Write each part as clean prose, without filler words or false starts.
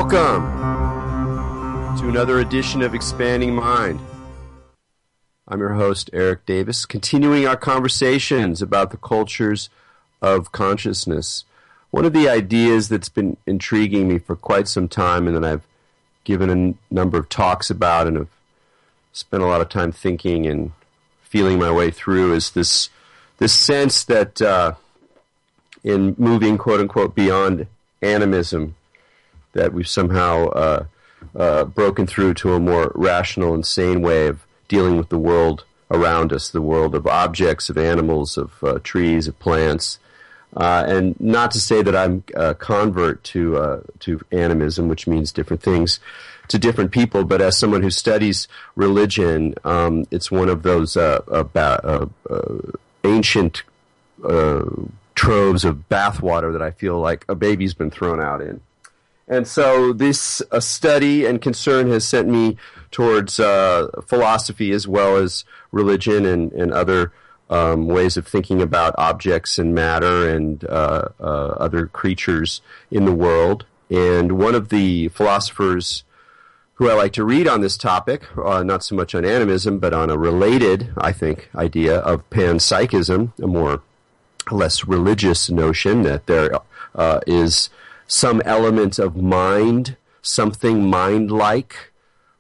Welcome to another edition of Expanding Mind. I'm your host, Eric Davis, continuing our conversations about the cultures of consciousness. One of the ideas that's been intriguing me for quite some time and that I've given a number of talks about and have spent a lot of time thinking and feeling my way through is this sense that in moving, quote-unquote, beyond animism, that we've somehow broken through to a more rational and sane way of dealing with the world around us, the world of objects, of animals, of trees, of plants. And not to say that I'm a convert to animism, which means different things to different people, but as someone who studies religion, it's one of those ancient troves of bathwater that I feel like a baby's been thrown out in. And so this study and concern has sent me towards philosophy as well as religion and other ways of thinking about objects and matter and other creatures in the world. And one of the philosophers who I like to read on this topic, not so much on animism, but on a related, I think, idea of panpsychism, a less religious notion that there is some element of mind, something mind-like,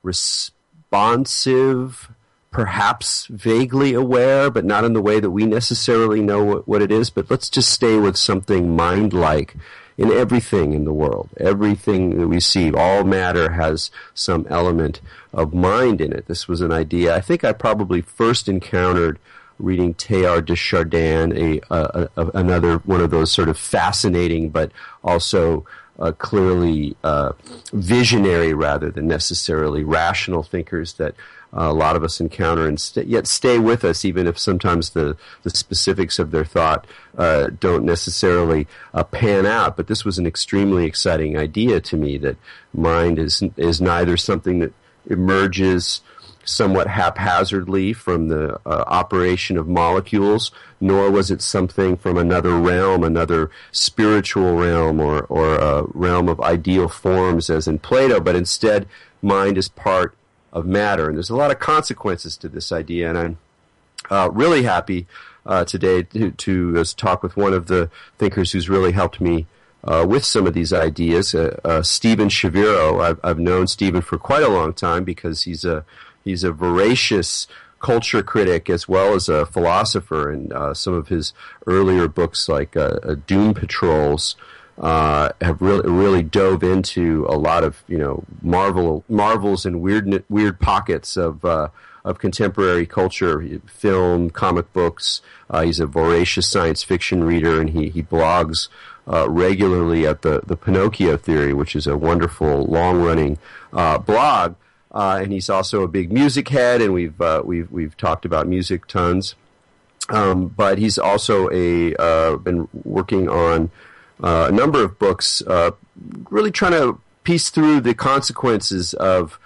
responsive, perhaps vaguely aware, but not in the way that we necessarily know what it is. But let's just stay with something mind-like in everything in the world. Everything that we see, all matter has some element of mind in it. This was an idea I think I probably first encountered reading Teilhard de Chardin, another one of those sort of fascinating but also clearly visionary rather than necessarily rational thinkers that a lot of us encounter and yet stay with us even if sometimes the specifics of their thought don't necessarily pan out. But this was an extremely exciting idea to me, that mind is neither something that emerges somewhat haphazardly from the operation of molecules, nor was it something from another realm, another spiritual realm or a realm of ideal forms as in Plato, but instead mind is part of matter. And there's a lot of consequences to this idea, and I'm really happy today to talk with one of the thinkers who's really helped me with some of these ideas, Steven Shaviro. I've known Steven for quite a long time because he's a voracious culture critic as well as a philosopher, and some of his earlier books, like Doom Patrols, have really dove into a lot of marvels and weird pockets of contemporary culture, film, comic books. He's a voracious science fiction reader, and he blogs regularly at the Pinocchio Theory, which is a wonderful long-running blog. And he's also a big music head, and we've talked about music tons. But he's also been working on a number of books, really trying to piece through the consequences of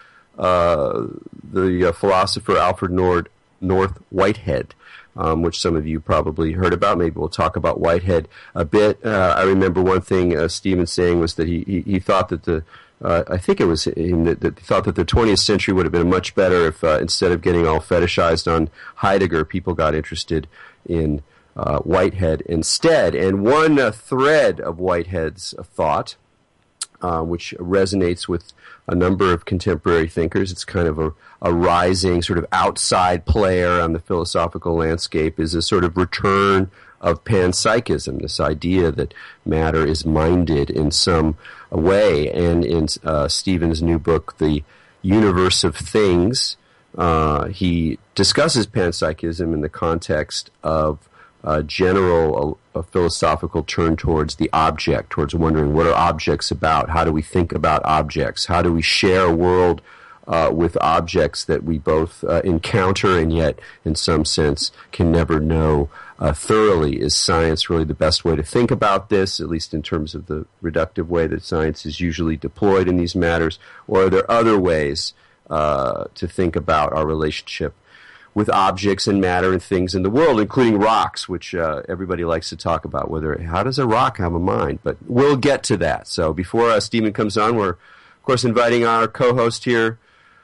the philosopher Alfred North Whitehead, which some of you probably heard about. Maybe we'll talk about Whitehead a bit. I remember one thing Stephen saying was that he thought that I think it was him that thought that the 20th century would have been much better if instead of getting all fetishized on Heidegger, people got interested in Whitehead instead. And one thread of Whitehead's thought, which resonates with a number of contemporary thinkers, it's kind of a rising sort of outside player on the philosophical landscape, is a sort of return of panpsychism, this idea that matter is minded in some way. And in Stephen's new book, The Universe of Things, he discusses panpsychism in the context of a general philosophical turn towards the object, towards wondering what are objects about, how do we think about objects, how do we share a world with objects that we both encounter and yet in some sense can never know thoroughly. Is science really the best way to think about this, at least in terms of the reductive way that science is usually deployed in these matters, or are there other ways to think about our relationship with objects and matter and things in the world, including rocks, which everybody likes to talk about, how does a rock have a mind? But we'll get to that. So before Stephen comes on, we're Of course, inviting our co-host here,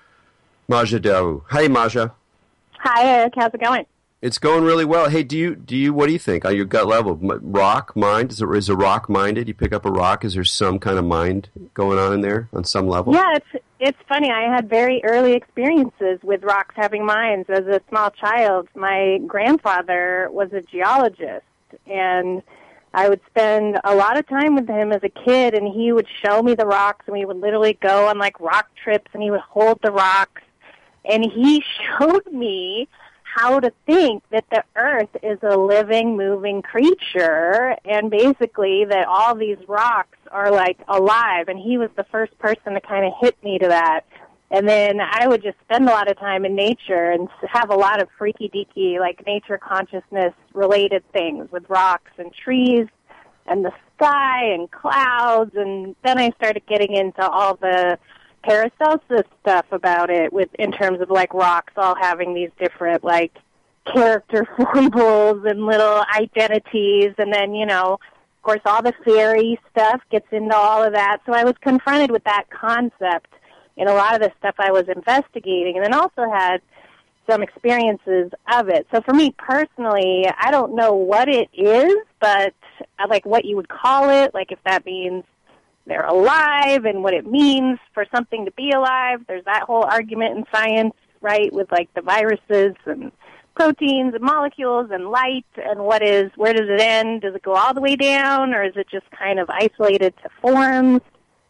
Maja Daru. Hey, Maja. Hi, Eric. How's it going? It's going really well. Hey, do you? What do you think on your gut level? Rock mind? Is a rock minded? You pick up a rock. Is there some kind of mind going on in there on some level? Yeah, it's funny. I had very early experiences with rocks having minds as a small child. My grandfather was a geologist, and I would spend a lot of time with him as a kid, and he would show me the rocks, and we would literally go on like rock trips, and he would hold the rocks, and he showed me how to think that the earth is a living, moving creature, and basically that all these rocks are like alive, and he was the first person to kind of hit me to that. And then I would just spend a lot of time in nature and have a lot of freaky-deaky, like nature consciousness related things with rocks and trees and the sky and clouds, and then I started getting into all the Paracelsus stuff about it in terms of like rocks all having these different like character foibles and little identities, and then, of course all the fairy stuff gets into all of that. So I was confronted with that concept in a lot of the stuff I was investigating, and then also had some experiences of it. So for me personally, I don't know what it is, but like what you would call it, like if that means they're alive and what it means for something to be alive. There's that whole argument in science, right, with like the viruses and proteins and molecules and light, and where does it end? Does it go all the way down, or is it just kind of isolated to forms?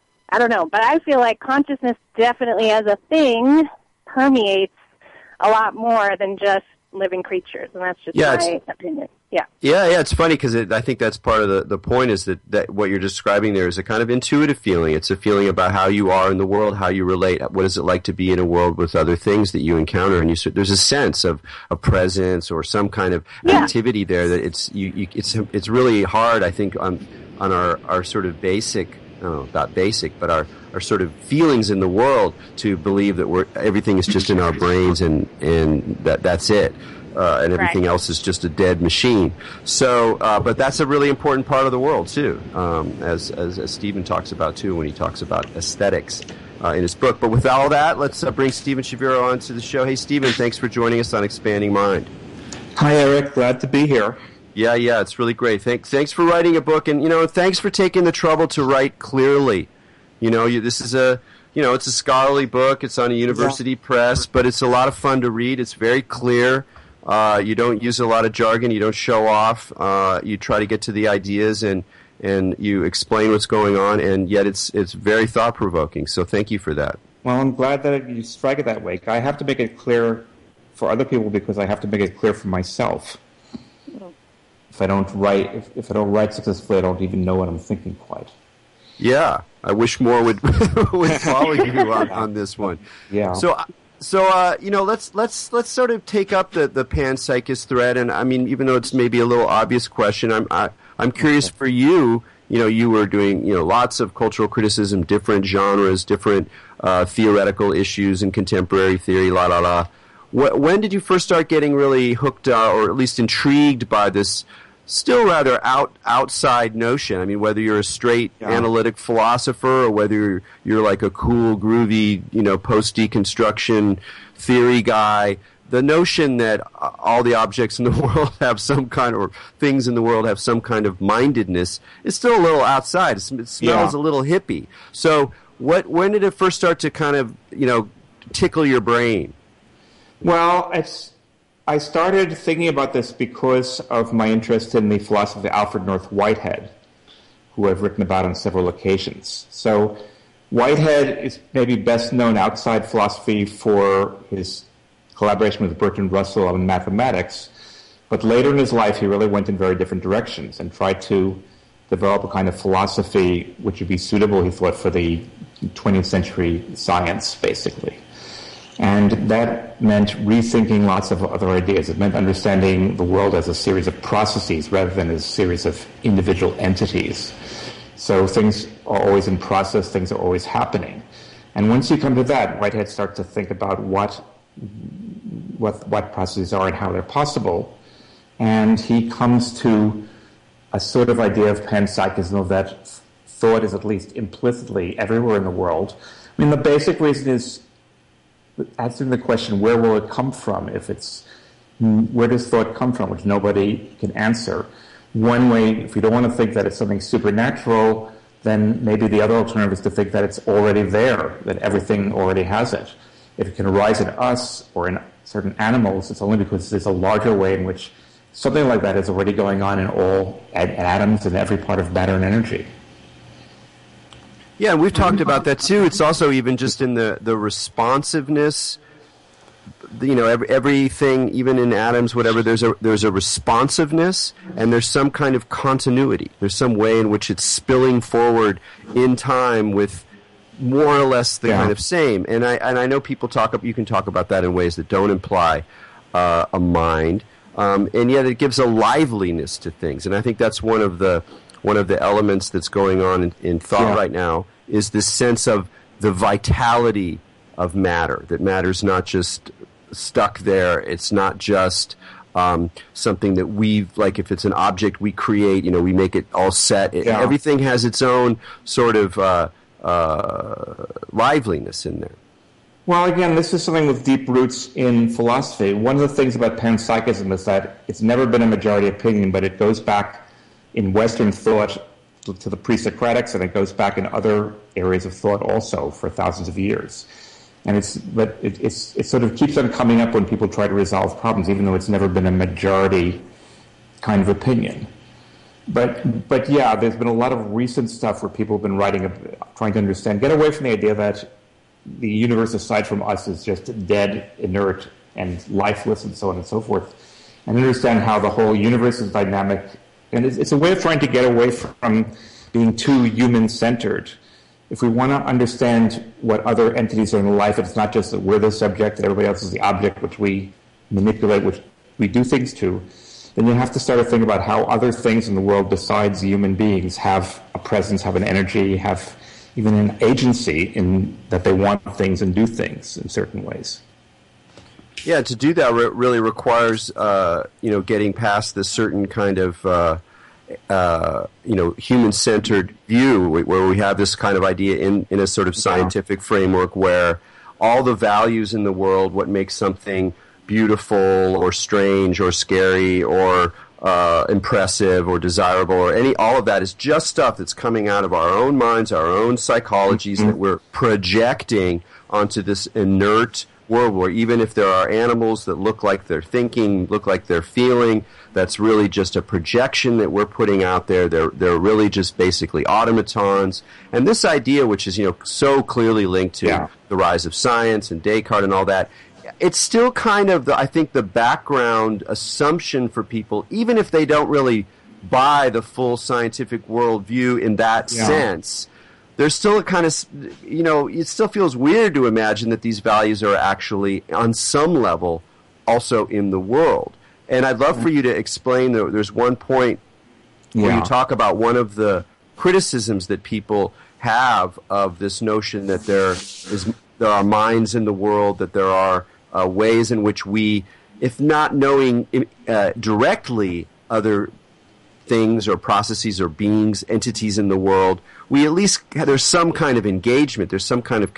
I don't know, but I feel like consciousness definitely as a thing permeates a lot more than just living creatures, and that's just my opinion. Yeah. It's funny because I think that's part of the point is that what you're describing there is a kind of intuitive feeling. It's a feeling about how you are in the world, how you relate. What is it like to be in a world with other things that you encounter? And there's a sense of a presence or some kind of activity there that it's really hard, I think, on our sort of basic, not basic, but our sort of feelings in the world to believe that everything is just in our brains and that's it. And everything else is just a dead machine. So, but that's a really important part of the world too, as Stephen talks about too when he talks about aesthetics in his book. But with all that, let's bring Stephen Shaviro on to the show. Hey, Stephen, thanks for joining us on Expanding Mind. Hi, Eric. Glad to be here. Yeah, it's really great. Thanks for writing a book, and thanks for taking the trouble to write clearly. This is it's a scholarly book. It's on a university press, but it's a lot of fun to read. It's very clear. You don't use a lot of jargon. You don't show off. You try to get to the ideas and you explain what's going on, and yet it's very thought-provoking. So thank you for that. Well, I'm glad that you strike it that way. I have to make it clear for other people because I have to make it clear for myself. If I don't write successfully, I don't even know what I'm thinking quite. Yeah, I wish more would follow you on this one. Yeah. So let's sort of take up the panpsychist thread, and I mean, even though it's maybe a little obvious question, I'm curious for you. You were doing lots of cultural criticism, different genres, different theoretical issues in contemporary theory. When did you first start getting really hooked, or at least intrigued by this still rather outside notion? I mean, whether you're a straight analytic philosopher or whether you're like a cool, groovy, post-deconstruction theory guy, the notion that all the objects in the world have some kind, or things in the world have some kind of mindedness is still a little outside. It smells a little hippie. So when did it first start to kind of, tickle your brain? Well, I started thinking about this because of my interest in the philosophy of Alfred North Whitehead, who I've written about on several occasions. So Whitehead is maybe best known outside philosophy for his collaboration with Bertrand Russell on mathematics, but later in his life he really went in very different directions and tried to develop a kind of philosophy which would be suitable, he thought, for the 20th century science, basically. And that meant rethinking lots of other ideas. It meant understanding the world as a series of processes rather than as a series of individual entities. So things are always in process, things are always happening. And once you come to that, Whitehead starts to think about what processes are and how they're possible. And he comes to a sort of idea of panpsychism that thought is at least implicitly everywhere in the world. I mean, the basic reason is answering the question, where will it come from? Where does thought come from, which nobody can answer. One way, if you don't want to think that it's something supernatural, then maybe the other alternative is to think that it's already there, that everything already has it. If it can arise in us or in certain animals, it's only because there's a larger way in which something like that is already going on in all atoms and every part of matter and energy. Yeah, and we've talked about that too. It's also even just in the responsiveness. You know, everything, even in atoms, whatever, there's a responsiveness, and there's some kind of continuity. There's some way in which it's spilling forward in time with more or less the kind of same. And I know people you can talk about that in ways that don't imply a mind, and yet it gives a liveliness to things. And I think that's one of the elements that's going on in thought right now, is this sense of the vitality of matter, that matter's not just stuck there. It's not just something that like if it's an object we create, you know, we make it all set. Everything has its own sort of liveliness in there. Well, again, this is something with deep roots in philosophy. One of the things about panpsychism is that it's never been a majority opinion, but it goes back in Western thought to the pre-Socratics, and it goes back in other areas of thought also for thousands of years. And it sort of keeps on coming up when people try to resolve problems, even though it's never been a majority kind of opinion. But yeah, there's been a lot of recent stuff where people have been writing, trying to understand, get away from the idea that the universe aside from us is just dead, inert, and lifeless, and so on and so forth, and understand how the whole universe is dynamic. And it's a way of trying to get away from being too human-centered. If we want to understand what other entities are in life, it's not just that we're the subject and everybody else is the object which we manipulate, which we do things to, then you have to start to think about how other things in the world besides human beings have a presence, have an energy, have even an agency in that they want things and do things in certain ways. Yeah, to do that really requires, getting past this certain kind of, human-centered view where we have this kind of idea in a sort of scientific framework where all the values in the world, what makes something beautiful or strange or scary or impressive or desirable or all of that is just stuff that's coming out of our own minds, our own psychologies that we're projecting onto this inert world where even if there are animals that look like they're thinking, look like they're feeling, that's really just a projection that we're putting out there. They're really just basically automatons. And this idea, which is, so clearly linked to the rise of science and Descartes and all that, it's still kind of, I think, the background assumption for people, even if they don't really buy the full scientific worldview in that sense. There's still a kind of, it still feels weird to imagine that these values are actually, on some level, also in the world. And I'd love for you to explain, there's one point where you talk about one of the criticisms that people have of this notion that there are minds in the world, that there are ways in which we, if not knowing directly other things or processes or beings, entities in the world, we at least, there's some kind of engagement, there's some kind of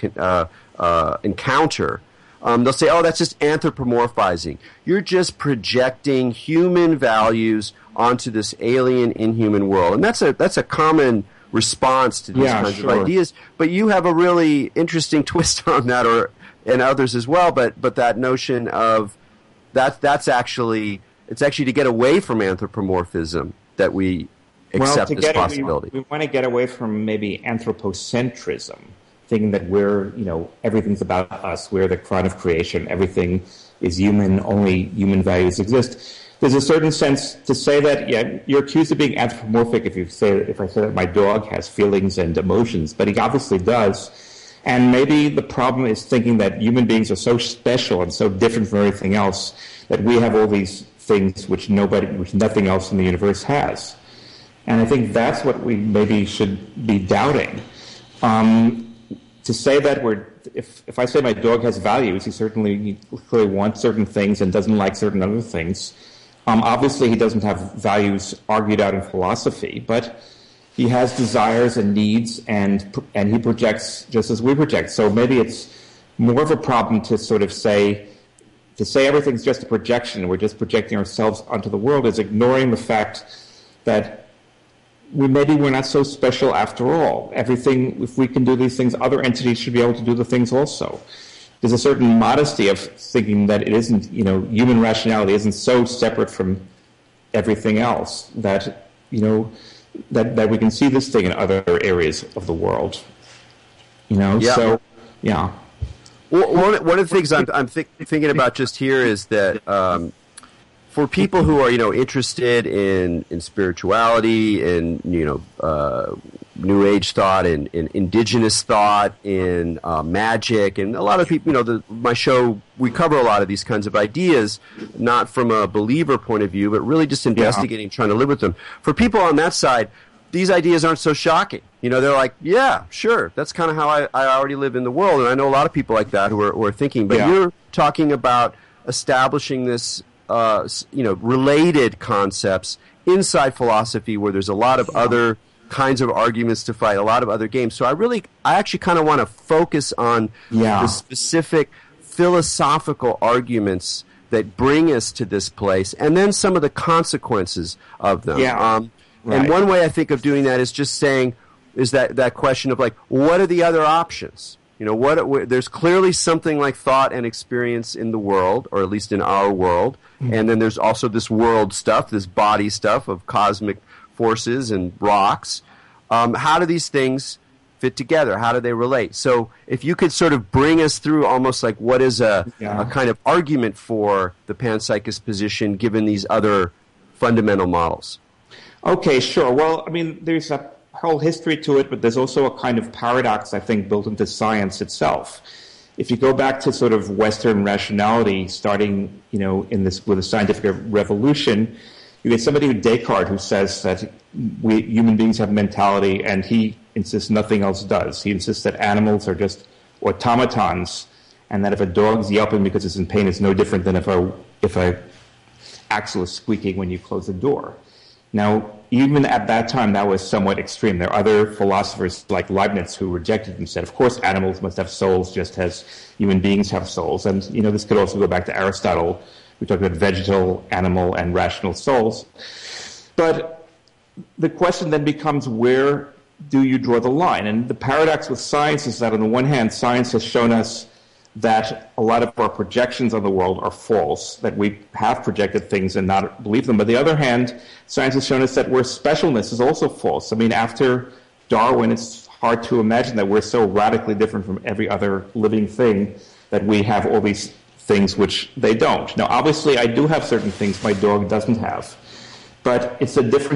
encounter. They'll say, oh, that's just anthropomorphizing. You're just projecting human values onto this alien, inhuman world. And that's a common response to these kinds of ideas. But you have a really interesting twist on that, and others as well. But that notion of it's actually to get away from anthropomorphism that we accept this possibility. We want to get away from maybe anthropocentrism, thinking that we're, everything's about us, we're the crown of creation, everything is human, only human values exist. There's a certain sense to say that, you're accused of being anthropomorphic if I say that my dog has feelings and emotions, but he obviously does. And maybe the problem is thinking that human beings are so special and so different from everything else that we have all these things which nothing else in the universe has. And I think that's what we maybe should be doubting. To say that if I say my dog has values, he clearly wants certain things and doesn't like certain other things. Obviously, he doesn't have values argued out in philosophy, but he has desires and needs, and he projects just as we project. So maybe it's more of a problem to sort of say everything's just a projection, we're just projecting ourselves onto the world, is ignoring the fact that we're not so special after all. Everything, if we can do these things, other entities should be able to do the things also. There's a certain modesty of thinking that it isn't, human rationality isn't so separate from everything else that, that we can see this thing in other areas of the world. Yeah. So, yeah. Well, one of the things I'm thinking about just here is that for people who are interested in spirituality, in New Age thought, in indigenous thought, in magic, and a lot of people, my show, we cover a lot of these kinds of ideas, not from a believer point of view, but really just investigating, trying to live with them. For people on that side, these ideas aren't so shocking. They're like, yeah, sure, that's kind of how I already live in the world. And I know a lot of people like that who are thinking. But you're talking about establishing this, related concepts inside philosophy where there's a lot of other kinds of arguments to fight, a lot of other games. So I actually kind of want to focus on the specific philosophical arguments that bring us to this place, and then some of the consequences of them. Right. And one way I think of doing that is just saying, is that question of like, what are the other options? There's clearly something like thought and experience in the world, or at least in our world, and then there's also this world stuff, this body stuff of cosmic forces and rocks. How do these things fit together? How do they relate? So if you could sort of bring us through almost like what is a kind of argument for the panpsychist position given these other fundamental models. Okay, sure. Well, there's a whole history to it, but there's also a kind of paradox, I think, built into science itself. If you go back to sort of Western rationality, starting, with the scientific revolution, you get somebody like Descartes who says that we human beings have mentality, and he insists nothing else does. He insists that animals are just automatons, and that if a dog's yelping because it's in pain, it's no different than if a axle is squeaking when you close the door. Now, even at that time, that was somewhat extreme. There are other philosophers like Leibniz who rejected and said, of course, animals must have souls just as human beings have souls. And, this could also go back to Aristotle. We talked about vegetal, animal, and rational souls. But the question then becomes, where do you draw the line? And the paradox with science is that, on the one hand, science has shown us that a lot of our projections on the world are false, that we have projected things and not believe them. But on the other hand, science has shown us that our specialness is also false. After Darwin, it's hard to imagine that we're so radically different from every other living thing that we have all these things which they don't. Now, obviously, I do have certain things my dog doesn't have. But it's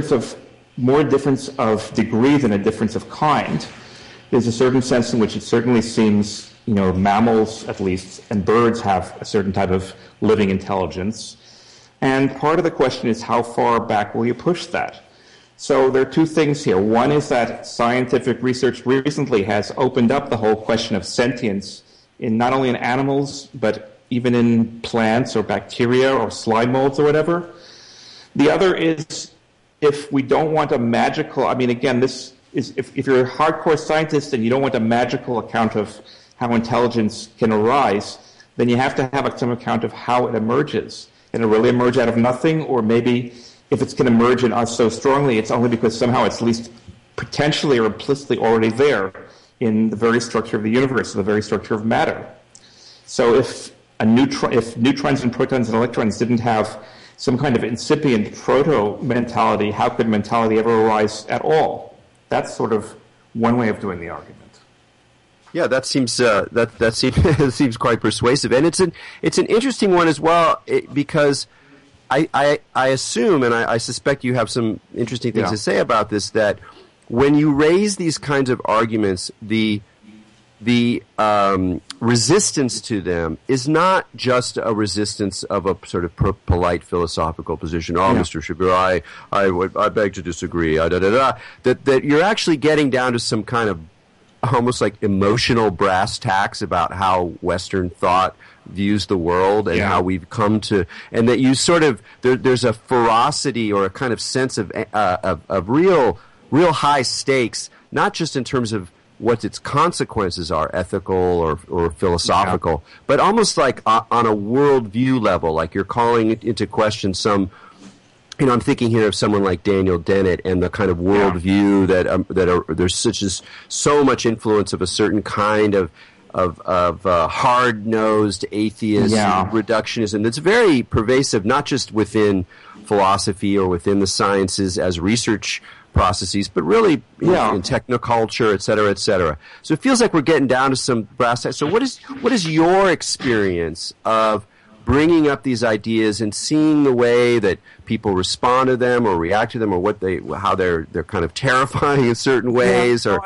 more difference of degree than a difference of kind. There's a certain sense in which it certainly seems mammals, at least, and birds have a certain type of living intelligence. And part of the question is, how far back will you push that? So there are two things here. One is that scientific research recently has opened up the whole question of sentience not only in animals, but even in plants or bacteria or slime molds or whatever. The other is, if we don't want a magical, again, this is, if you're a hardcore scientist and you don't want a magical account of how intelligence can arise, then you have to have some account of how it emerges. Can it really emerge out of nothing? Or maybe if it's going to emerge in us so strongly, it's only because somehow it's at least potentially or implicitly already there in the very structure of the universe, the very structure of matter. So if neutrons and protons and electrons didn't have some kind of incipient proto-mentality, how could mentality ever arise at all? That's sort of one way of doing the argument. Yeah, that seems seems quite persuasive, and it's an interesting one as well, because I assume, and I suspect you have some interesting things to say about this, that when you raise these kinds of arguments, the resistance to them is not just a resistance of a sort of polite philosophical position. Oh, Mr. Shapiro, I beg to disagree. That you're actually getting down to some kind of almost like emotional brass tacks about how Western thought views the world and how we've come to, and that you sort of there's a ferocity or a kind of sense of real real high stakes, not just in terms of what its consequences are, ethical or philosophical, but almost like on a worldview level, like you're calling into question some. I'm thinking here of someone like Daniel Dennett and the kind of worldview there's so much influence of a certain kind of hard-nosed atheist reductionism that's very pervasive, not just within philosophy or within the sciences as research processes, but really in technoculture, et cetera, et cetera. So it feels like we're getting down to some brass tacks. So what is your experience of bringing up these ideas and seeing the way that people respond to them or react to them, or how they're kind of terrifying in certain ways? Galen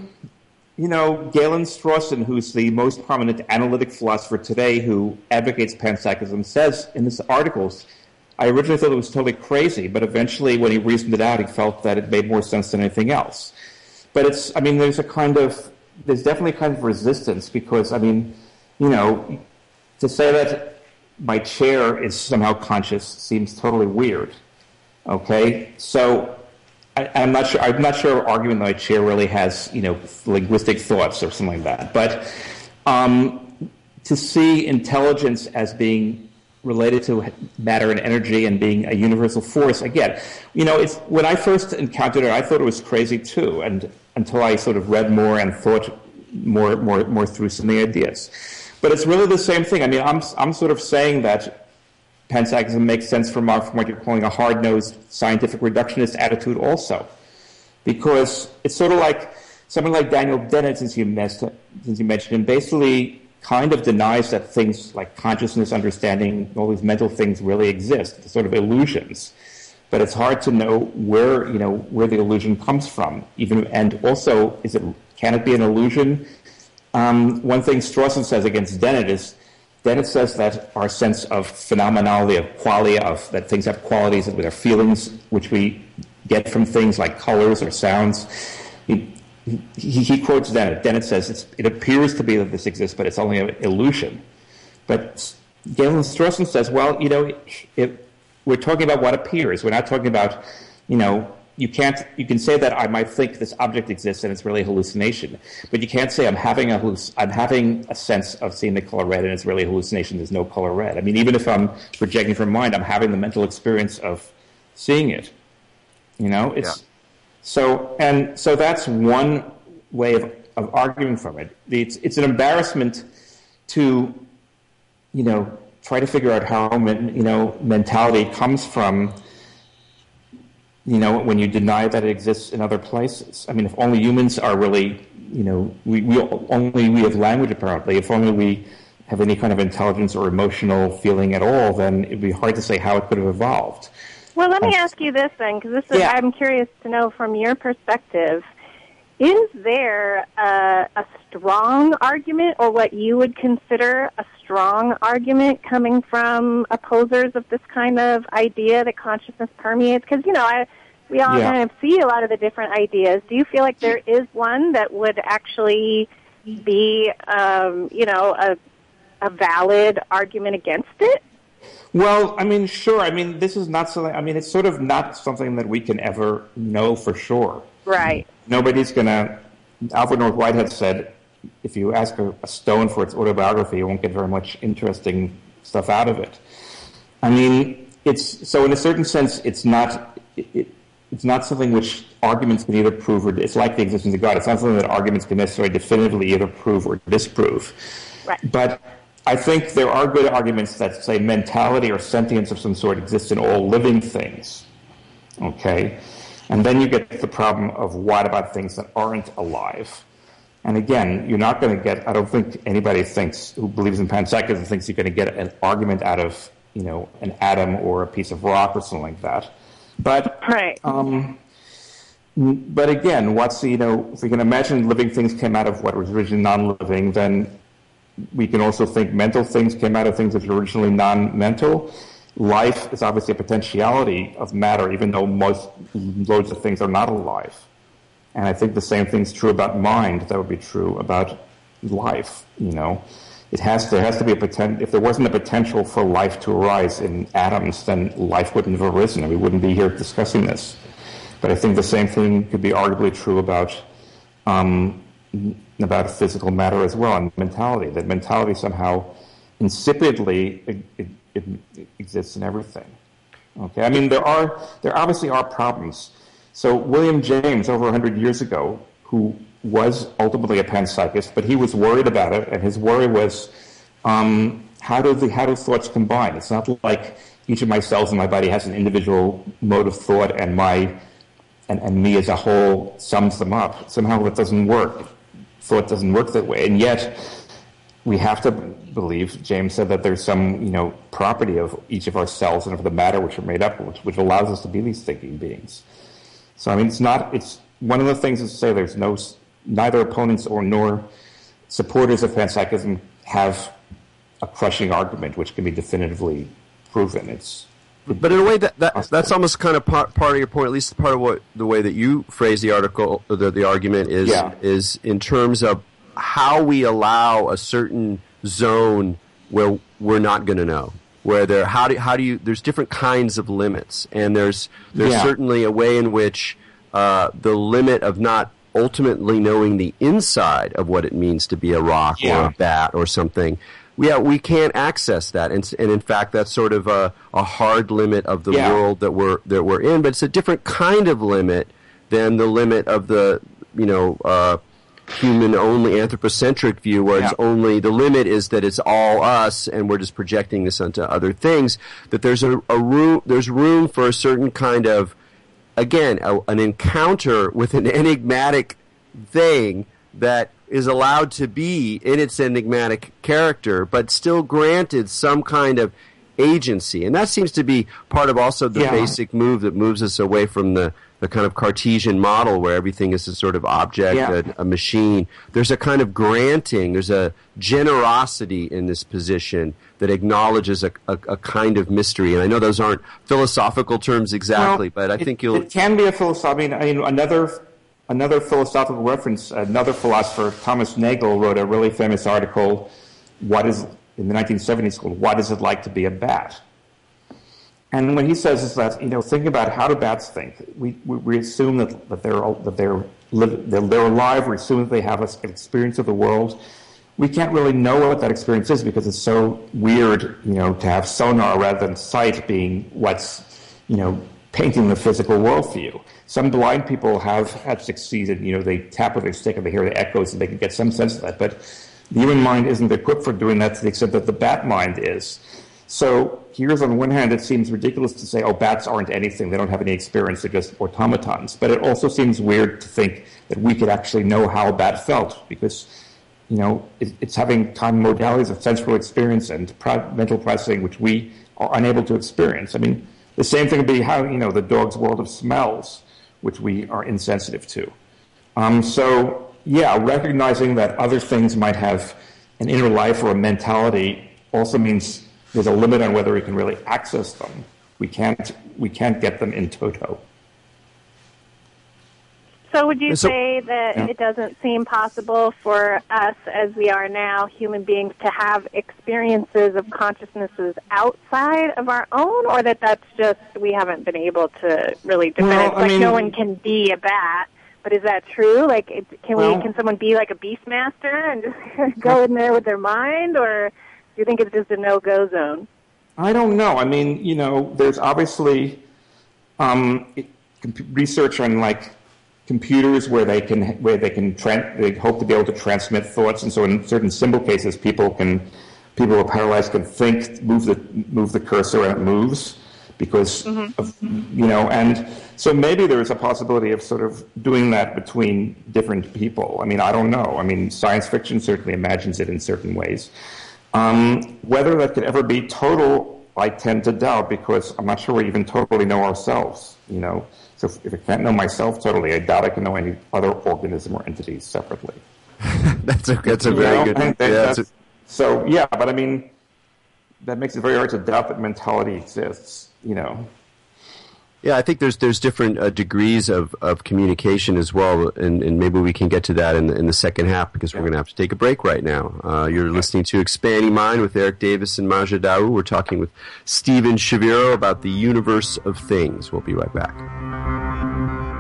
Strawson, who's the most prominent analytic philosopher today who advocates panpsychism, says in his articles, I originally thought it was totally crazy, but eventually when he reasoned it out, he felt that it made more sense than anything else. But there's definitely a kind of resistance because, to say that my chair is somehow conscious seems totally weird. Okay? So I'm not sure arguing that my chair really has, linguistic thoughts or something like that. But to see intelligence as being related to matter and energy and being a universal force, again, it's when I first encountered it, I thought it was crazy too, and until I sort of read more and thought more through some of the ideas. But it's really the same thing. I'm sort of saying that panpsychism makes sense from what you're calling a hard-nosed scientific reductionist attitude also. Because it's sort of like someone like Daniel Dennett, since you mentioned him, basically kind of denies that things like consciousness, understanding, all these mental things really exist. They're sort of illusions. But it's hard to know where the illusion comes from. And also, can it be an illusion? One thing Strawson says against Dennett is, Dennett says that our sense of phenomenality, of qualia, that things have qualities with our feelings, which we get from things like colors or sounds. He quotes Dennett. Dennett says, it appears to be that this exists, but it's only an illusion. But Galen Strawson says, well, we're talking about what appears. We're not talking about, you can say that I might think this object exists and it's really a hallucination, but you can't say I'm having a sense of seeing the color red and it's really a hallucination. There's no color red. Even if I'm projecting from mind, I'm having the mental experience of seeing it. So that's one way of arguing from it. It's an embarrassment to try to figure out how mentality comes from. When you deny that it exists in other places. If only humans are really, we have language apparently. If only we have any kind of intelligence or emotional feeling at all, then it'd be hard to say how it could have evolved. Well, let me ask you this then, because I'm curious to know from your perspective, is there a strong argument or what you would consider a strong argument coming from opposers of this kind of idea that consciousness permeates? Because, we all kind of see a lot of the different ideas. Do you feel like there is one that would actually be, a valid argument against it? Well, sure. This is not something, it's sort of not something that we can ever know for sure. Right. Nobody's going to, Alfred North Whitehead said, if you ask a stone for its autobiography, you won't get very much interesting stuff out of it. So in a certain sense, it's not something which arguments can either prove or, it's like the existence of God. It's not something that arguments can necessarily definitively either prove or disprove. Right. But I think there are good arguments that say mentality or sentience of some sort exists in all living things. Okay? And then you get the problem of what about things that aren't alive? And again, you're not going to get, I don't think anybody who believes in panpsychism thinks you're going to get an argument out of, an atom or a piece of rock or something like that. But, right. But again, if we can imagine living things came out of what was originally non-living, then we can also think mental things came out of things that were originally non-mental. Life is obviously a potentiality of matter, even though loads of things are not alive. And I think the same thing's true about mind. That would be true about life. There has to be if there wasn't a potential for life to arise in atoms, then life wouldn't have arisen, and we wouldn't be here discussing this. But I think the same thing could be arguably true about physical matter as well, and mentality. That mentality somehow insipidly it exists in everything. Okay, I mean there obviously are problems. So William James, over 100 years ago, who was ultimately a panpsychist, but he was worried about it, and his worry was how do thoughts combine? It's not like each of my cells in my body has an individual mode of thought, and me as a whole sums them up. Somehow that doesn't work. Thought doesn't work that way, and yet we have to believe. James said that there's some property of each of our cells and of the matter which are made up, which allows us to be these thinking beings. So I mean, it's one of the things is to say there's neither opponents nor supporters of panpsychism have a crushing argument which can be definitively proven. But in a way, that's almost kind of part of your point, at least part of the way that you phrase the article, the argument is in terms of how we allow a certain zone where we're not going to know. Where there's different kinds of limits, and there's certainly a way in which the limit of not ultimately knowing the inside of what it means to be a rock or a bat or something. We can't access that, and in fact, that's sort of a hard limit of the world that we're in. But it's a different kind of limit than the limit of the human-only anthropocentric view, where it's only the limit is that it's all us, and we're just projecting this onto other things. That there's room for a certain kind of, again, an encounter with an enigmatic thing that is allowed to be in its enigmatic character, but still granted some kind of agency. And that seems to be part of also the basic move that moves us away from the kind of Cartesian model where everything is a sort of object, a machine. There's a kind of granting, there's a generosity in this position that acknowledges a kind of mystery. And I know those aren't philosophical terms exactly, but I think it can be a philosophy. I mean, another philosophical reference, another philosopher, Thomas Nagel, wrote a really famous article, in the 1970s, called "What Is It Like to Be a Bat?" And what he says is that, thinking about how do bats think, we assume that they're alive. We assume that they have an experience of the world. We can't really know what that experience is because it's so weird, to have sonar rather than sight being what's, painting the physical world for you. Some blind people have succeeded. They tap with their stick and they hear the echoes and they can get some sense of that. But the human mind isn't equipped for doing that to the extent that the bat mind is. So here's, on one hand, it seems ridiculous to say, bats aren't anything. They don't have any experience. They're just automatons. But it also seems weird to think that we could actually know how a bat felt because, it's having time modalities of sensual experience and mental processing which we are unable to experience. I mean, the same thing would be how, the dog's world of smells, which we are insensitive to. Recognizing that other things might have an inner life or a mentality also means there's a limit on whether we can really access them. We can't get them in toto. So would you say that it doesn't seem possible for us, as we are now, human beings, to have experiences of consciousnesses outside of our own, or that's just we haven't been able to really define? No one can be a bat, but is that true? Can someone be like a beastmaster and just go in there with their mind, or do you think it's just a no-go zone? I don't know. I mean, there's obviously research on computers where they hope to be able to transmit thoughts, and so in certain symbol cases, people who are paralyzed can think, move the cursor, and it moves because of and so maybe there is a possibility of sort of doing that between different people. I mean, I don't know. I mean, science fiction certainly imagines it in certain ways. Whether that could ever be total, I tend to doubt because I'm not sure we even totally know ourselves. So if I can't know myself totally, I doubt I can know any other organism or entities separately. That's a very good. But I mean, that makes it very hard to doubt that mentality exists. Yeah, I think there's different degrees of communication as well, and maybe we can get to that in the second half because we're going to have to take a break right now. You're listening to Expanding Mind with Eric Davis and Maja Dawu. We're talking with Stephen Shaviro about the universe of things. We'll be right back.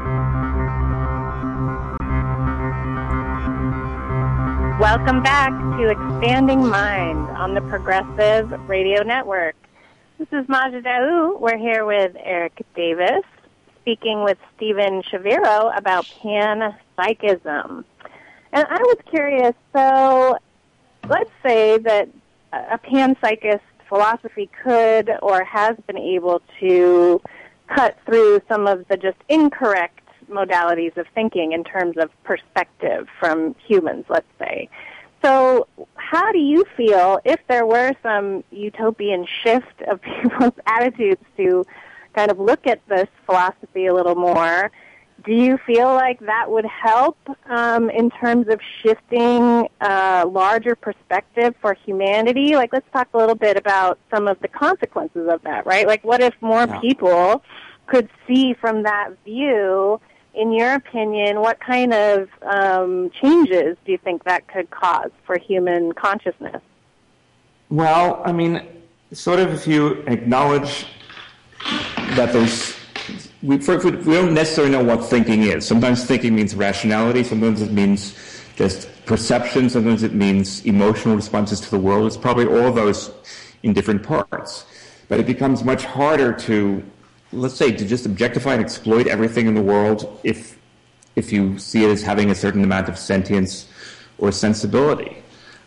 Welcome back to Expanding Mind on the Progressive Radio Network. This is Maja Daou. We're here with Eric Davis, speaking with Stephen Shaviro about panpsychism. And I was curious, so let's say that a panpsychist philosophy could or has been able to cut through some of the just incorrect modalities of thinking in terms of perspective from humans, let's say. So how do you feel if there were some utopian shift of people's attitudes to kind of look at this philosophy a little more? Do you feel like that would help in terms of shifting larger perspective for humanity? Like, let's talk a little bit about some of the consequences of that, right? Like, what if more people could see from that view? In your opinion, what kind of changes do you think that could cause for human consciousness? Well, I mean, sort of if you acknowledge that we don't necessarily know what thinking is. Sometimes thinking means rationality, sometimes it means just perception, sometimes it means emotional responses to the world. It's probably all those in different parts. But it becomes much harder to, let's say, to just objectify and exploit everything in the world if you see it as having a certain amount of sentience or sensibility.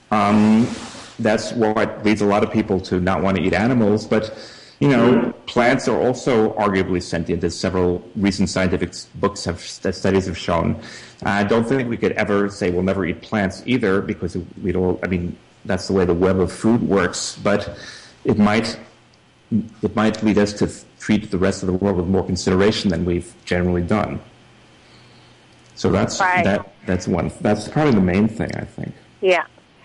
That's what leads a lot of people to not want to eat animals, but, plants are also arguably sentient, as several recent scientific studies have shown. I don't think we could ever say we'll never eat plants either, because that's the way the web of food works, but it might lead us to treat the rest of the world with more consideration than we've generally done. So that's right. That's probably the main thing, I think. Yeah.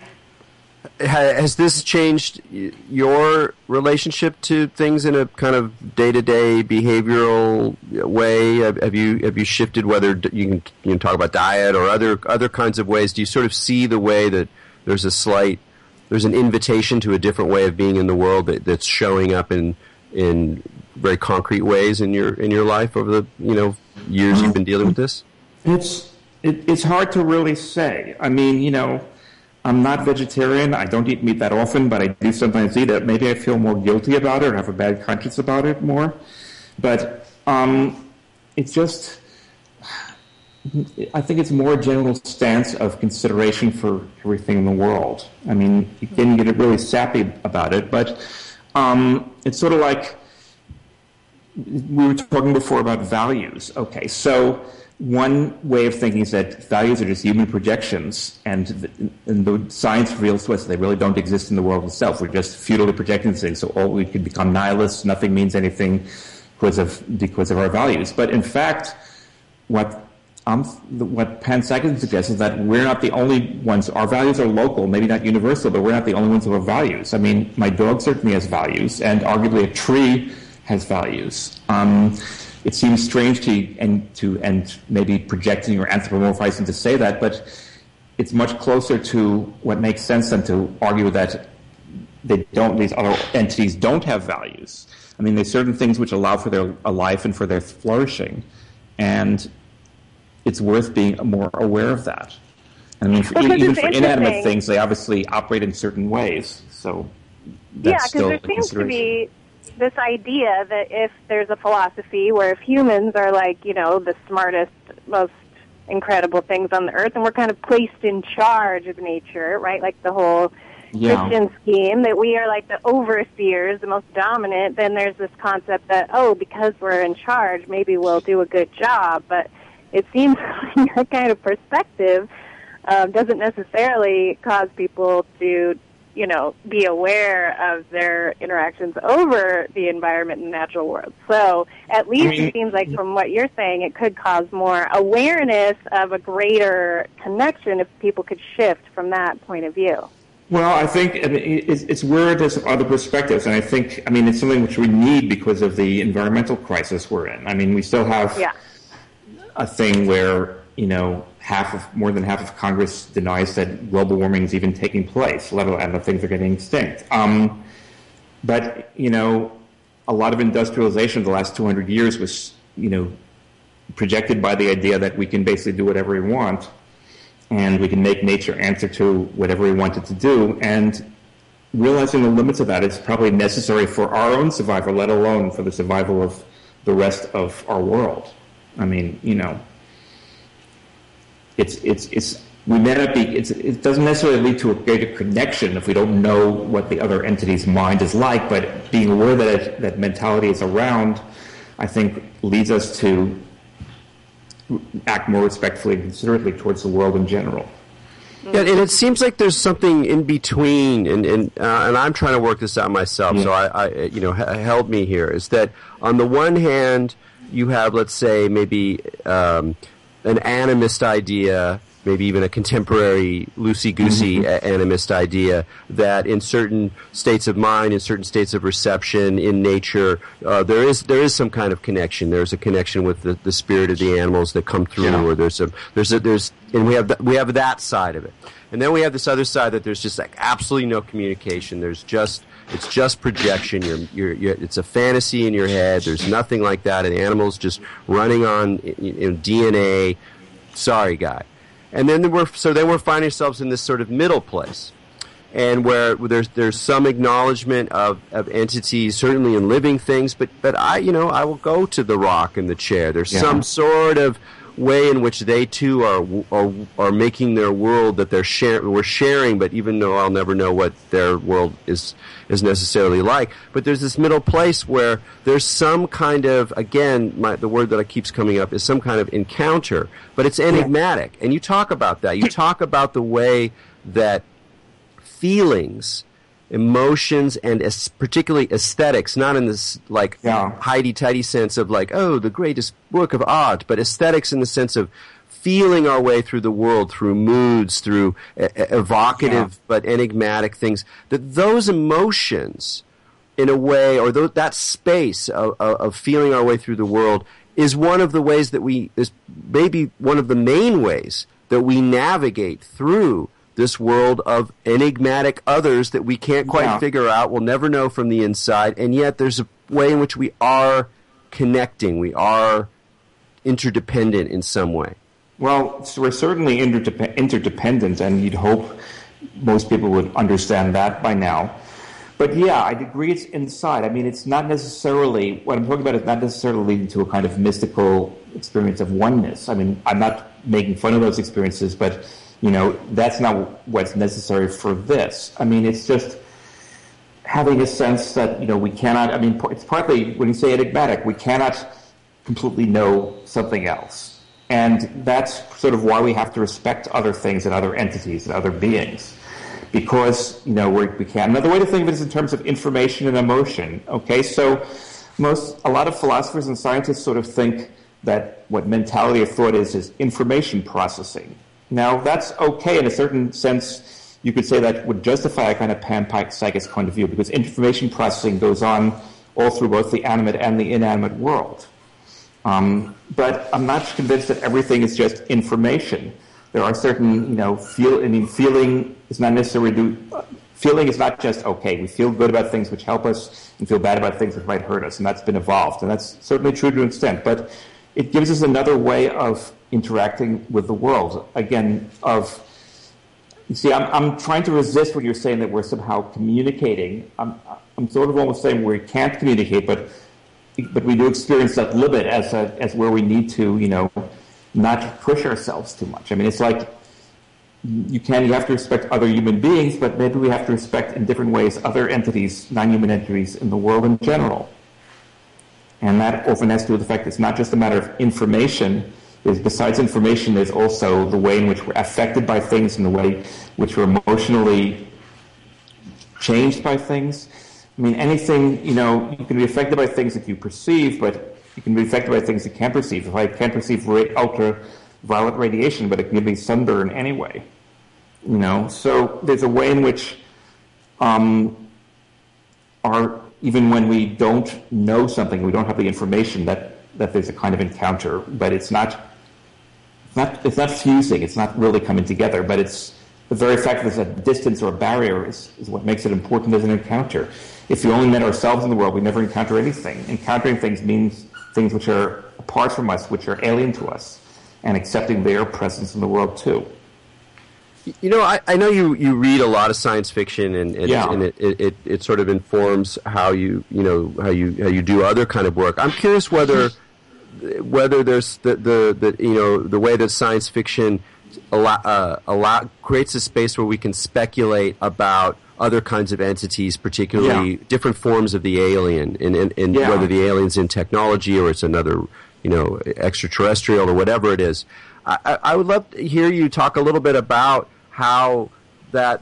Has this changed your relationship to things in a kind of day-to-day behavioral way? Have you shifted, whether you can talk about diet or other kinds of ways? Do you sort of see the way that there's an invitation to a different way of being in the world that's showing up in very concrete ways in your life over the years you've been dealing with this? It's hard to really say. I mean, I'm not vegetarian. I don't eat meat that often, but I do sometimes eat it. Maybe I feel more guilty about it or have a bad conscience about it more. But it's just, I think it's more a general stance of consideration for everything in the world. I mean, you can get really sappy about it, but it's sort of like we were talking before about values. Okay, so one way of thinking is that values are just human projections, and the science reveals to us that they really don't exist in the world itself. We're just futilely projecting things, so we could become nihilists. Nothing means anything because of our values. But in fact, what panpsychism suggests is that we're not the only ones. Our values are local, maybe not universal, but we're not the only ones who have values. I mean, my dog certainly has values, and arguably a tree has values. It seems strange to maybe projecting or anthropomorphizing to say that, but it's much closer to what makes sense than to argue that these other entities don't have values. I mean, there's certain things which allow for a life and for their flourishing, and it's worth being more aware of that. I mean, even for inanimate things, they obviously operate in certain ways. So that's still a consideration. There seems to be this idea that if there's a philosophy where if humans are like, the smartest, most incredible things on the earth, and we're kind of placed in charge of nature, right? Like the whole Christian scheme, that we are like the overseers, the most dominant, then there's this concept that, because we're in charge, maybe we'll do a good job. But it seems like that kind of perspective doesn't necessarily cause people to be aware of their interactions over the environment and the natural world. So at least it seems like from what you're saying, it could cause more awareness of a greater connection if people could shift from that point of view. Well, I think it's where there's other perspectives, and I think, it's something which we need because of the environmental crisis we're in. I mean, we still have a thing where, more than half of Congress denies that global warming is even taking place, let alone that things are getting extinct. But, a lot of industrialization the last 200 years was, projected by the idea that we can basically do whatever we want. and we can make nature answer to whatever we want it to do. And realizing the limits of that is probably necessary for our own survival, let alone for the survival of the rest of our world. I mean, it doesn't necessarily lead to a greater connection if we don't know what the other entity's mind is like, but being aware that mentality is around, I think, leads us to act more respectfully and considerately towards the world in general. Yeah, and it seems like there's something in between, and I'm trying to work this out myself. Yeah. So I help me here. Is that on the one hand, you have, let's say, maybe an animist idea, maybe even a contemporary loosey-goosey animist idea that in certain states of mind, in certain states of reception, in nature, there is some kind of connection. There's a connection with the spirit of the animals that come through, or and we have that side of it, and then we have this other side that there's just like absolutely no communication. It's just projection. It's a fantasy in your head. There's nothing like that. And animals just running on DNA. Sorry, guy. And then we're finding ourselves in this sort of middle place, and where there's some acknowledgement of entities, certainly in living things, but I will go to the rock and the chair. There's some sort of way in which they too are making their world that we're sharing, but even though I'll never know what their world is necessarily like. But there's this middle place where there's some kind of, again, the word that keeps coming up is some kind of encounter, but it's enigmatic. And you talk about that. You talk about the way that feelings, emotions, and particularly aesthetics, not in this hidey-tidy sense of like, oh, the greatest work of art, but aesthetics in the sense of feeling our way through the world, through moods, through evocative but enigmatic things, that those emotions, in a way, or that space of feeling our way through the world is one of the ways that is maybe one of the main ways that we navigate through this world of enigmatic others that we can't quite figure out, we'll never know from the inside, and yet there's a way in which we are connecting, we are interdependent in some way. Well, so we're certainly interdependent, and you'd hope most people would understand that by now. But yeah, I'd agree it's inside. I mean, it's not necessarily, what I'm talking about is not necessarily leading to a kind of mystical experience of oneness. I mean, I'm not making fun of those experiences, but that's not what's necessary for this. I mean, it's just having a sense that, we cannot, I mean, it's partly, when you say enigmatic, we cannot completely know something else. And that's sort of why we have to respect other things and other entities and other beings. Because, we can. Another way to think of it is in terms of information and emotion. Okay, so a lot of philosophers and scientists sort of think that what mentality of thought is information processing. Now, that's okay in a certain sense. You could say that would justify a kind of panpsychist point of view, because information processing goes on all through both the animate and the inanimate world. But I'm not convinced that everything is just information. There are certain, feeling is not necessarily feeling is not just okay. We feel good about things which help us and feel bad about things which might hurt us, and that's been evolved, and that's certainly true to an extent. But it gives us another way of interacting with the world. Again, I'm trying to resist when you're saying that we're somehow communicating. I'm sort of almost saying we can't communicate, but we do experience that limit as where we need to, not push ourselves too much. I mean, it's like you have to respect other human beings, but maybe we have to respect in different ways other entities, non-human entities in the world in general. And that often has to do with the fact that it's not just a matter of information. Besides information, there's also the way in which we're affected by things and the way in which we're emotionally changed by things. I mean, anything, you can be affected by things that you perceive, but you can be affected by things you can't perceive. If I can't perceive ultraviolet radiation, but it can give me sunburn anyway. So there's a way in which even when we don't know something, we don't have the information that there's a kind of encounter, but it's not fusing, it's not really coming together, but it's the very fact that there's a distance or a barrier is what makes it important as an encounter. If we only met ourselves in the world, we never encounter anything. Encountering things means things which are apart from us, which are alien to us, and accepting their presence in the world too. I know you read a lot of science fiction, and it sort of informs how you do other kind of work. I'm curious whether there's the way that science fiction creates a space where we can speculate about other kinds of entities, particularly different forms of the alien, and whether the alien's in technology or it's another extraterrestrial or whatever it is. I would love to hear you talk a little bit about how the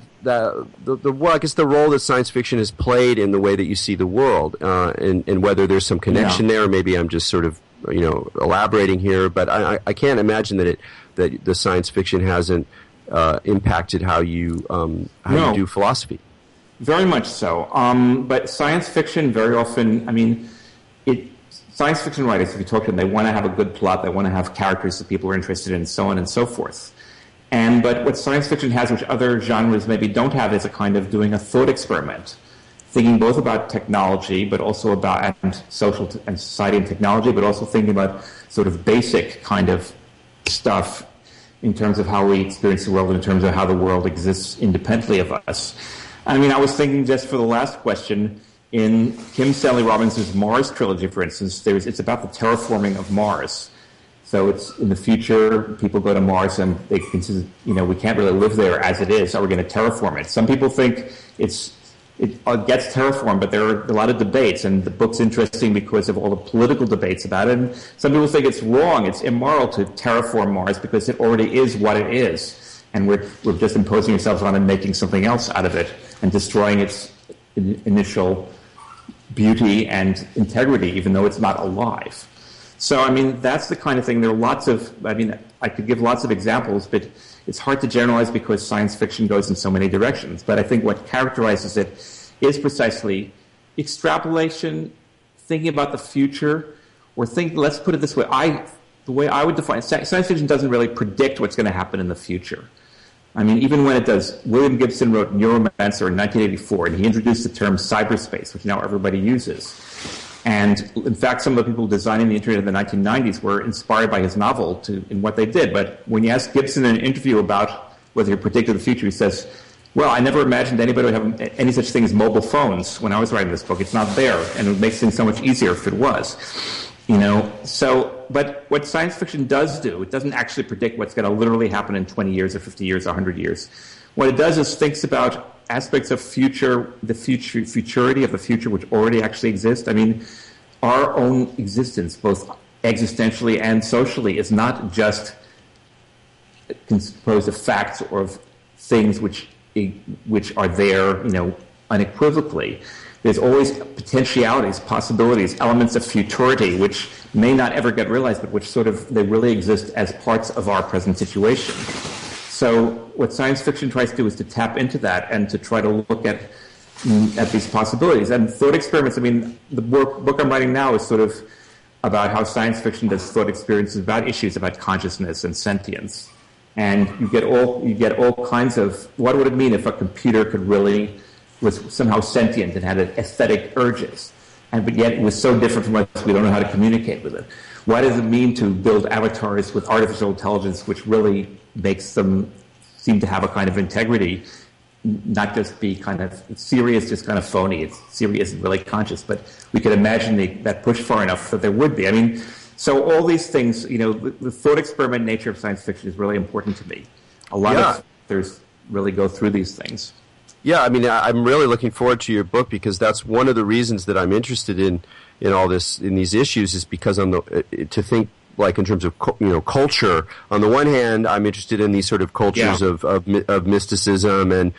role that science fiction has played in the way that you see the world, and whether there's some connection there. Or maybe I'm just sort of elaborating here, but I can't imagine that the science fiction hasn't impacted how you do philosophy. Very much so. But science fiction very often, science fiction writers, if you talk to them, they want to have a good plot, they want to have characters that people are interested in, so on and so forth. But what science fiction has, which other genres maybe don't have, is a kind of doing a thought experiment, thinking both about technology, but also about and social and society and technology, but also thinking about sort of basic kind of stuff in terms of how we experience the world, in terms of how the world exists independently of us. I was thinking just for the last question, in Kim Stanley Robinson's Mars trilogy, for instance, it's about the terraforming of Mars. So it's in the future, people go to Mars and they consider, we can't really live there as it is. Are we going to terraform it? Some people think it gets terraformed, but there are a lot of debates, and the book's interesting because of all the political debates about it. And some people think it's wrong, it's immoral to terraform Mars because it already is what it is, and we're just imposing ourselves on it and making something else out of it and destroying its initial beauty and integrity, even though it's not alive. So, that's the kind of thing. There are lots of, I could give lots of examples, but it's hard to generalize because science fiction goes in so many directions. But I think what characterizes it is precisely extrapolation, thinking about the future, or let's put it this way, the way I would define it, science fiction doesn't really predict what's going to happen in the future. Even when it does, William Gibson wrote Neuromancer in 1984, and he introduced the term cyberspace, which now everybody uses. And in fact, some of the people designing the internet in the 1990s were inspired by his novel in what they did. But when you ask Gibson in an interview about whether he predicted the future, he says, well, I never imagined anybody would have any such thing as mobile phones when I was writing this book. It's not there, and it would make things so much easier if it was. But what science fiction does do, it doesn't actually predict what's going to literally happen in 20 years or 50 years or 100 years. What it does is thinks about aspects of futurity of the future which already actually exist. Our own existence, both existentially and socially, is not just composed of facts or of things which are there, unequivocally. There's always potentialities, possibilities, elements of futurity which may not ever get realized, but which they really exist as parts of our present situation. So what science fiction tries to do is to tap into that and to try to look at these possibilities. And thought experiments, the book I'm writing now is sort of about how science fiction does thought experiences about issues about consciousness and sentience. And you get all kinds of, what would it mean if a computer was somehow sentient and had aesthetic urges, but yet it was so different from us, we don't know how to communicate with it. What does it mean to build avatars with artificial intelligence which really makes them seem to have a kind of integrity, not just be kind of serious, just kind of phony. Siri isn't really conscious, but we could imagine that push far enough that there would be. So all these things, the thought experiment nature of science fiction is really important to me. A lot of authors really go through these things. Yeah, I'm really looking forward to your book because that's one of the reasons that I'm interested in all this, in these issues, is because to think like in terms of culture. On the one hand, I'm interested in these sort of cultures of mysticism and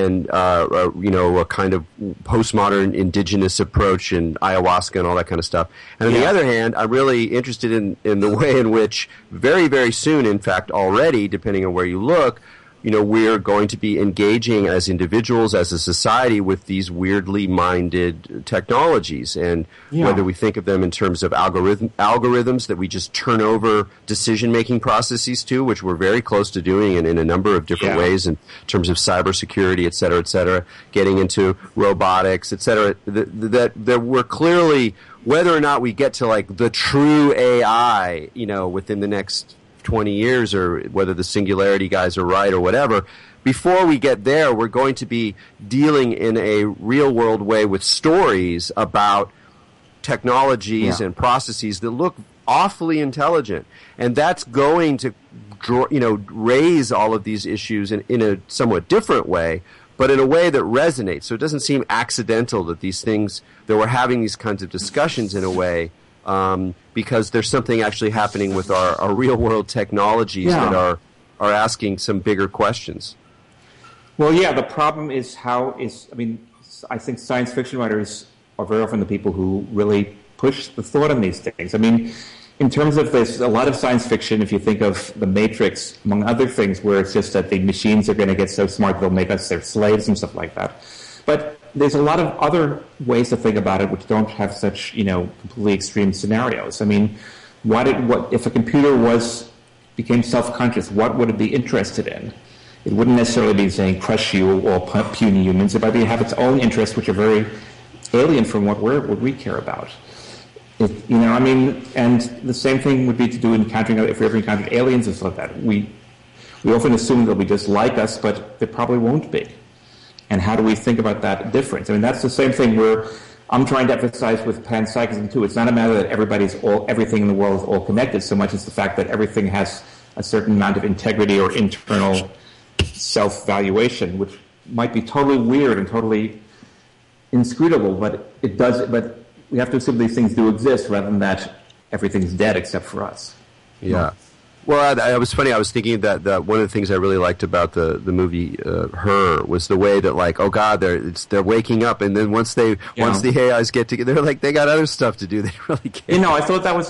a kind of postmodern indigenous approach and ayahuasca and all that kind of stuff. And on the other hand, I'm really interested in the way in which very, very soon, in fact, already, depending on where you look, we're going to be engaging as individuals, as a society, with these weirdly minded technologies. And whether we think of them in terms of algorithms that we just turn over decision-making processes to, which we're very close to doing in a number of different ways in terms of cybersecurity, et cetera, getting into robotics, et cetera, that we're clearly, whether or not we get to like the true AI, within the next 20 years, or whether the singularity guys are right or whatever. Before we get there, we're going to be dealing in a real-world way with stories about technologies and processes that look awfully intelligent. And that's going to raise all of these issues in a somewhat different way, but in a way that resonates. So it doesn't seem accidental that that we're having these kinds of discussions in a way, because there's something actually happening with our real-world technologies that are asking some bigger questions. Well, yeah, the problem is I think science fiction writers are very often the people who really push the thought on these things. I mean, in terms of this, a lot of science fiction, if you think of The Matrix, among other things, where it's just that the machines are going to get so smart they'll make us their slaves and stuff like that. But there's a lot of other ways to think about it which don't have such, completely extreme scenarios. I mean, what if a computer became self-conscious, what would it be interested in? It wouldn't necessarily be saying crush you or puny humans. It might have its own interests, which are very alien from what we care about. And the same thing would be to do if we ever encountered aliens and stuff like that. We often assume they'll be just like us, but they probably won't be. And how do we think about that difference? I mean, that's the same thing where I'm trying to emphasize with panpsychism too. It's not a matter that everything in the world is all connected so much as the fact that everything has a certain amount of integrity or internal self-valuation, which might be totally weird and totally inscrutable, but it does. But we have to assume these things do exist rather than that everything's dead except for us. Yeah. Well, it was funny. I was thinking that one of the things I really liked about the movie Her was the way that, like, oh God, they're waking up, and then once the AIs get together, they're like, they got other stuff to do. They really can't. I thought that was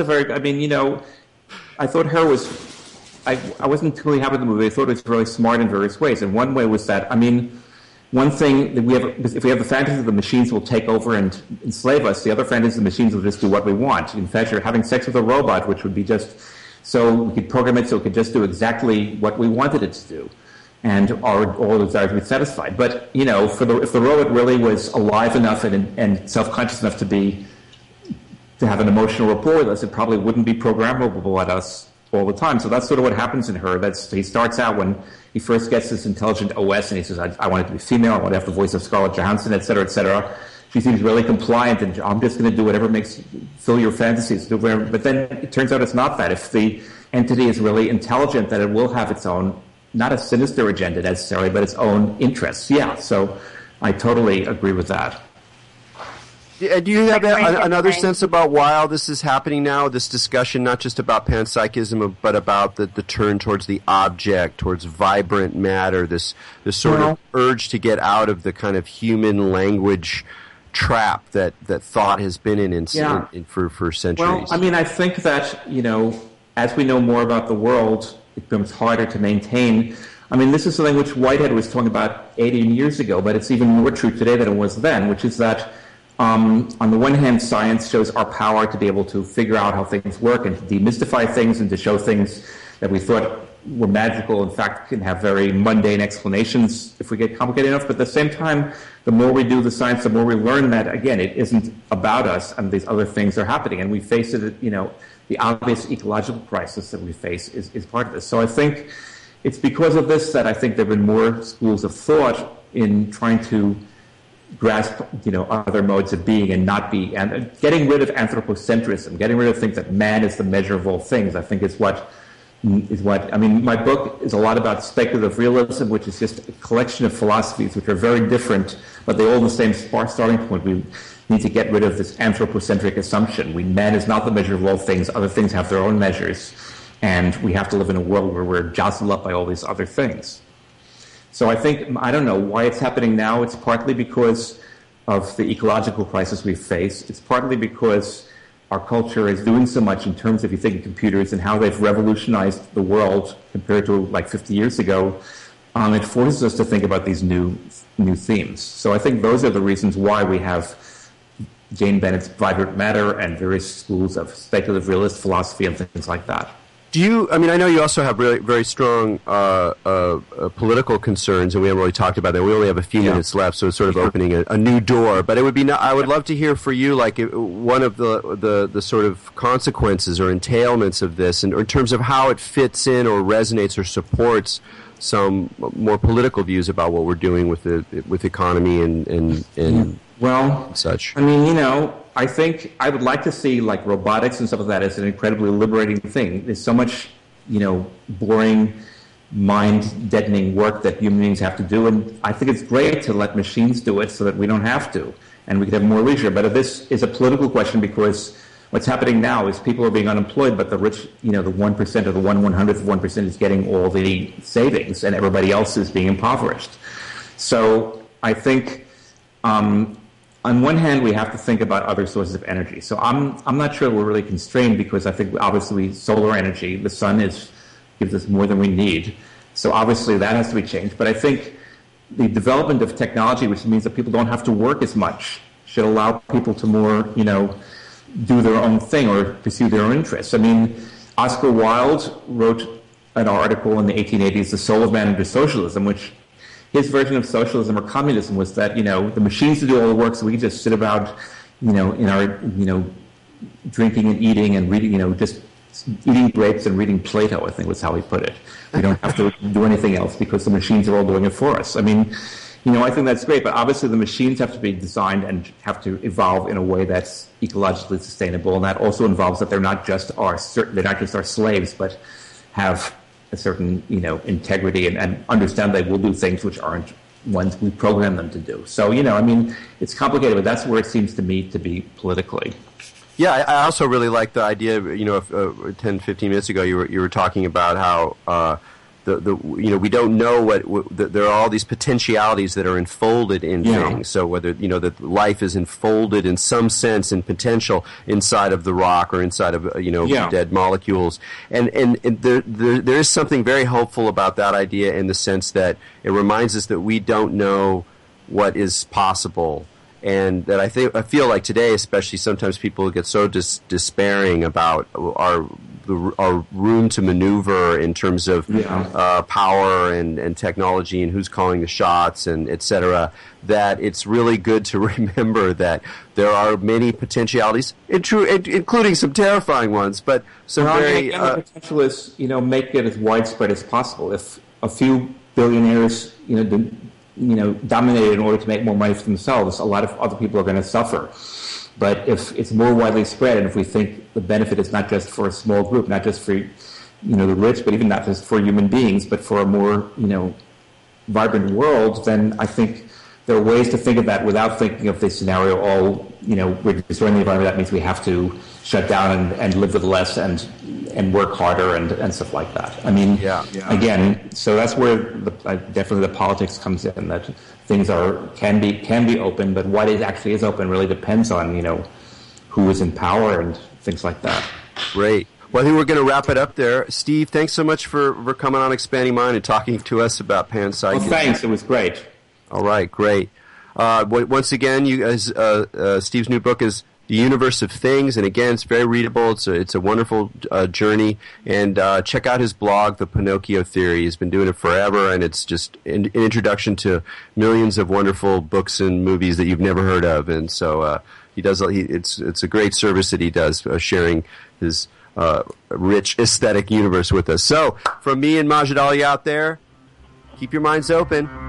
I thought Her was. I wasn't totally happy with the movie. I thought it was really smart in various ways, and one way was that one thing that if we have the fantasy that the machines will take over and enslave us, the other fantasy the machines will just do what we want. In fact, you're having sex with a robot, which would be just so we could program it so it could just do exactly what we wanted it to do, and all the desires would be satisfied. But if the robot really was alive enough and self-conscious enough to have an emotional rapport with us, it probably wouldn't be programmable at us all the time. So that's sort of what happens in Her. He starts out when he first gets this intelligent OS, and he says, I want it to be female, I want to have the voice of Scarlett Johansson, et cetera, et cetera. She seems really compliant, and I'm just going to do whatever fill your fantasies. But then it turns out it's not that. If the entity is really intelligent, that it will have its own, not a sinister agenda necessarily, but its own interests. Yeah, so I totally agree with that. Do you have another sense about why all this is happening now, this discussion, not just about panpsychism, but about the turn towards the object, towards vibrant matter, this sort of urge to get out of the kind of human language trap that thought has been in for centuries? Well, I think that, as we know more about the world, it becomes harder to maintain. This is something which Whitehead was talking about 18 years ago, but it's even more true today than it was then, which is that on the one hand, science shows our power to be able to figure out how things work and to demystify things and to show things that we thought were magical, in fact, can have very mundane explanations if we get complicated enough. But at the same time, the more we do the science, the more we learn that, again, it isn't about us and these other things are happening. And we face it, the obvious ecological crisis that we face is part of this. So I think it's because of this that I think there have been more schools of thought in trying to grasp, other modes of being and not be, and getting rid of anthropocentrism, getting rid of things that man is the measure of all things. I think is what. My book is a lot about speculative realism, which is just a collection of philosophies which are very different, but they all have the same starting point. We need to get rid of this anthropocentric assumption. Man is not the measure of all things. Other things have their own measures, and we have to live in a world where we're jostled up by all these other things. So I don't know why it's happening now. It's partly because of the ecological crisis we face. It's partly because our culture is doing so much in terms of, you think of computers and how they've revolutionized the world compared to like 50 years ago. It forces us to think about these new themes. So I think those are the reasons why we have Jane Bennett's Vibrant Matter and various schools of speculative realist philosophy and things like that. Do you? I mean, I know you also have really very strong political concerns, and we haven't really talked about that. We only have a few minutes left, so it's sort of opening a new door. But it would be. I would love to hear for you, like one of the sort of consequences or entailments of this, and in terms of how it fits in or resonates or supports some more political views about what we're doing with economy and such. I mean, I think I would like to see like robotics and stuff like that as an incredibly liberating thing. There's so much, boring, mind-deadening work that human beings have to do, and I think it's great to let machines do it so that we don't have to, and we can have more leisure. But this is a political question because what's happening now is people are being unemployed, but the rich, the 1% or the 1/100th of 1% is getting all the savings, and everybody else is being impoverished. So I think on one hand, we have to think about other sources of energy. So I'm not sure we're really constrained because I think obviously solar energy, the sun gives us more than we need. So obviously that has to be changed. But I think the development of technology, which means that people don't have to work as much, should allow people to more, do their own thing or pursue their own interests. I mean, Oscar Wilde wrote an article in the 1880s, The Soul of Man Under Socialism, which his version of socialism or communism was that, the machines to do all the work so we just sit about, in our, drinking and eating and reading, just eating grapes and reading Plato, I think was how he put it. We don't have to do anything else because the machines are all doing it for us. I mean, I think that's great, but obviously the machines have to be designed and have to evolve in a way that's ecologically sustainable, and that also involves that they're not just our slaves, but have a certain, integrity and understand they will do things which aren't ones we program them to do. So, it's complicated, but that's where it seems to me to be politically. Yeah, I also really like the idea, 10, 15 minutes ago you were talking about how we don't know there are all these potentialities that are enfolded in things. So whether that life is enfolded in some sense in potential inside of the rock or inside of dead molecules, and there is something very hopeful about that idea in the sense that it reminds us that we don't know what is possible. And that I feel like today, especially, sometimes people get so despairing about our room to maneuver in terms of power and technology and who's calling the shots and et cetera, that it's really good to remember that there are many potentialities, including some terrifying ones, but some the potential is, make it as widespread as possible. If a few billionaires, dominated in order to make more money for themselves, a lot of other people are going to suffer. But if it's more widely spread, and if we think the benefit is not just for a small group, not just for, the rich, but even not just for human beings, but for a more, vibrant world, then I think there are ways to think of that without thinking of this scenario we're destroying the environment. That means we have to shut down and live with less and work harder and stuff like that. I mean, again, so that's where definitely the politics comes in, that things can be open, but what actually is open really depends on, who is in power and things like that. Great. Well, I think we're going to wrap it up there. Steve, thanks so much for coming on Expanding Mind and talking to us about panpsychism. Well, thanks. It was great. All right, great. Once again, Steve's new book is The Universe of Things, and again, it's very readable. It's a wonderful journey, and check out his blog, The Pinocchio Theory. He's been doing it forever, and it's just an introduction to millions of wonderful books and movies that you've never heard of. And so it's a great service that he does, sharing his rich aesthetic universe with us. So, from me and Majid Ali out there, keep your minds open.